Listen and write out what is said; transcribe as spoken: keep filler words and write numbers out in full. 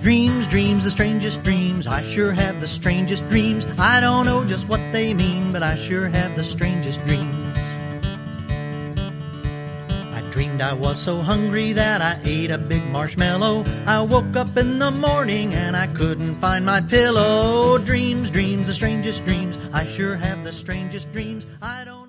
Dreams, dreams, the strangest dreams. I sure have the strangest dreams. I don't know just what they mean, but I sure have the strangest dreams. I dreamed I was so hungry that I ate a big marshmallow. I woke up in the morning and I couldn't find my pillow. Dreams, dreams, the strangest dreams. I sure have the strangest dreams. I don't